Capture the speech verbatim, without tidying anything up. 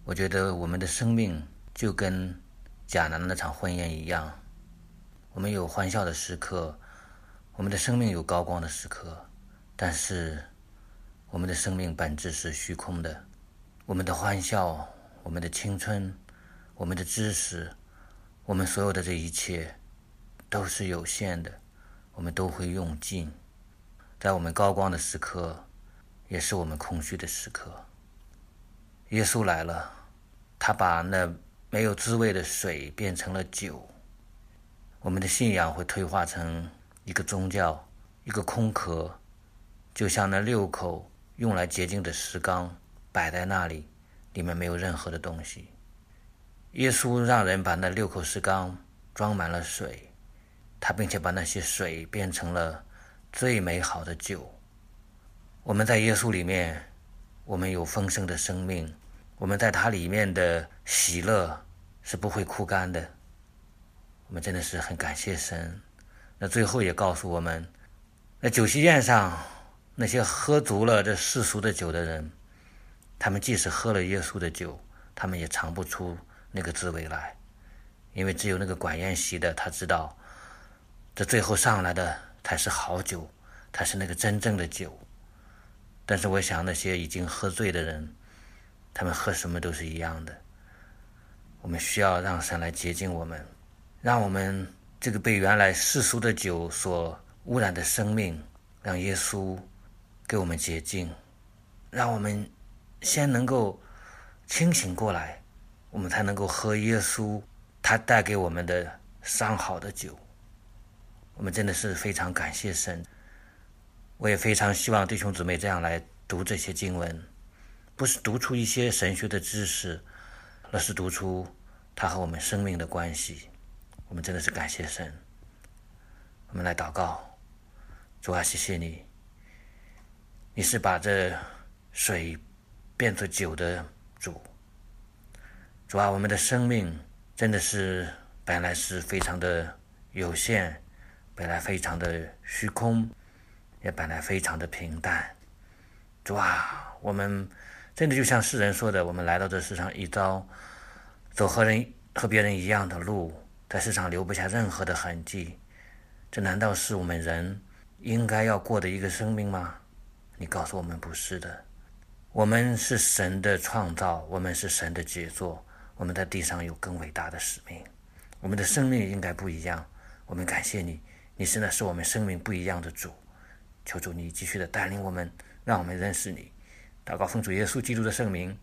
我觉得我们的生命就跟迦南那场婚宴一样，我们有欢笑的时刻，我们的生命有高光的时刻，但是我们的生命本质是虚空的。我们的欢笑，我们的青春，我们的知识，我们所有的这一切都是有限的，我们都会用尽。在我们高光的时刻，也是我们空虚的时刻。耶稣来了，他把那没有滋味的水变成了酒。我们的信仰会退化成一个宗教，一个空壳，就像那六口用来洁净的石缸摆在那里，里面没有任何的东西。耶稣让人把那六口石缸装满了水，他并且把那些水变成了最美好的酒。我们在耶稣里面，我们有丰盛的生命，我们在他里面的喜乐是不会枯干的。我们真的是很感谢神。那最后也告诉我们，那酒席宴上那些喝足了这世俗的酒的人，他们即使喝了耶稣的酒，他们也尝不出那个滋味来，因为只有那个管宴席的，他知道这最后上来的才是好酒，才是那个真正的酒。但是我想那些已经喝醉的人，他们喝什么都是一样的。我们需要让神来洁净我们，让我们这个被原来世俗的酒所污染的生命，让耶稣给我们洁净，让我们先能够清醒过来，我们才能够喝耶稣他带给我们的上好的酒。我们真的是非常感谢神。我也非常希望弟兄姊妹这样来读这些经文，不是读出一些神学的知识，而是读出它和我们生命的关系。我们真的是感谢神。我们来祷告。主啊，谢谢你，你是把这水变作酒的主。主啊，我们的生命真的是本来是非常的有限，本来非常的虚空，也本来非常的平淡。主啊，我们真的就像世人说的，我们来到这世上一遭，走和人和别人一样的路，在世上留不下任何的痕迹。这难道是我们人应该要过的一个生命吗？你告诉我们不是的。我们是神的创造，我们是神的杰作，我们在地上有更伟大的使命。我们的生命应该不一样。我们感谢你，你是那是我们生命不一样的主。求主你继续的带领我们，让我们认识你。祷告奉主耶稣基督的圣名，